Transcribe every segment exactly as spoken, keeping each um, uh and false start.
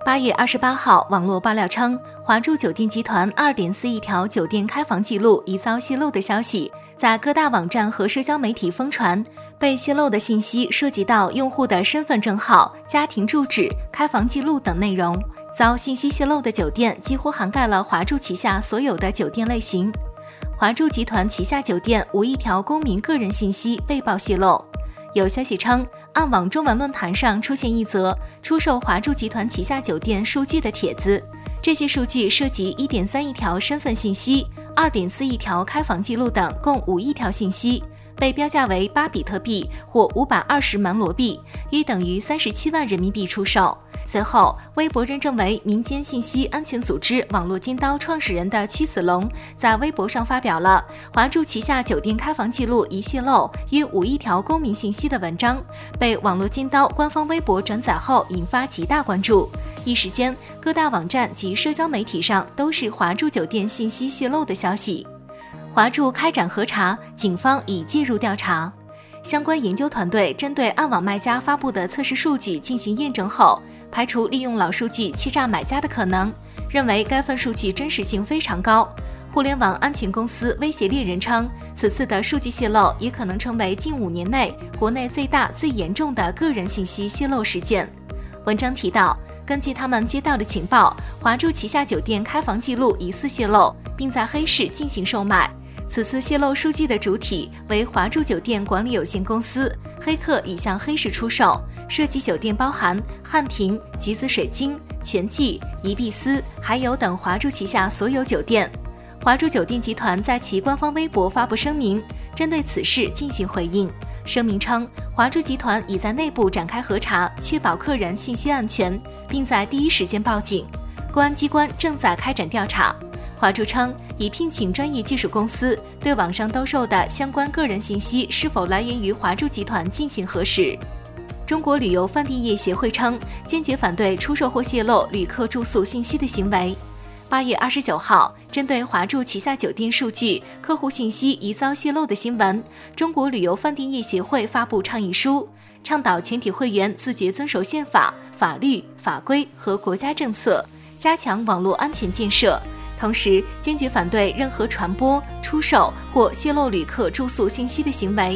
八月二十八号，网络爆料称，华住酒店集团 二点四亿条酒店开房记录疑遭泄露的消息，在各大网站和社交媒体疯传。被泄露的信息涉及到用户的身份证号、家庭住址、开房记录等内容。遭信息泄露的酒店几乎涵盖了华住旗下所有的酒店类型。华住集团旗下酒店无一条公民个人信息被曝泄露。有消息称，暗网中文论坛上出现一则出售华住集团旗下酒店数据的帖子，这些数据涉及 一点三亿条身份信息、二点四亿条开房记录等共五亿条信息，被标价为八比特币或五百二十万罗币，约等于三十七万人民币出售。随后，微博认证为民间信息安全组织网络金刀创始人的屈子龙在微博上发表了华住旗下酒店开房记录疑泄露约五亿条公民信息的文章，被网络金刀官方微博转载后引发极大关注。一时间，各大网站及社交媒体上都是华住酒店信息泄露的消息。华住开展核查，警方已介入调查。相关研究团队针对暗网卖家发布的测试数据进行验证后，排除利用老数据欺诈买家的可能，认为该份数据真实性非常高。互联网安全公司威胁猎人称，此次的数据泄露也可能成为近五年内国内最大最严重的个人信息泄露事件。文章提到，根据他们接到的情报，华住旗下酒店开房记录疑似泄露，并在黑市进行售卖。此次泄露数据的主体为华住酒店管理有限公司，黑客已向黑市出售，涉及酒店包含汉庭、橘子水晶、全季、宜碧斯、海友等华住旗下所有酒店。华住酒店集团在其官方微博发布声明，针对此事进行回应。声明称，华住集团已在内部展开核查，确保客人信息安全，并在第一时间报警。公安机关正在开展调查。华住称，已聘请专业技术公司对网上兜售的相关个人信息是否来源于华住集团进行核实。中国旅游饭店业协会称，坚决反对出售或泄露旅客住宿信息的行为。八月二十九号，针对华住旗下酒店数据、客户信息疑遭泄露的新闻，中国旅游饭店业协会发布倡议书，倡导全体会员自觉遵守宪法、法律、法规和国家政策，加强网络安全建设。同时，坚决反对任何传播、出售或泄露旅客住宿信息的行为。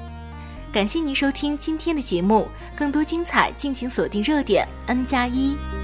感谢您收听今天的节目，更多精彩敬请锁定热点 N 加一。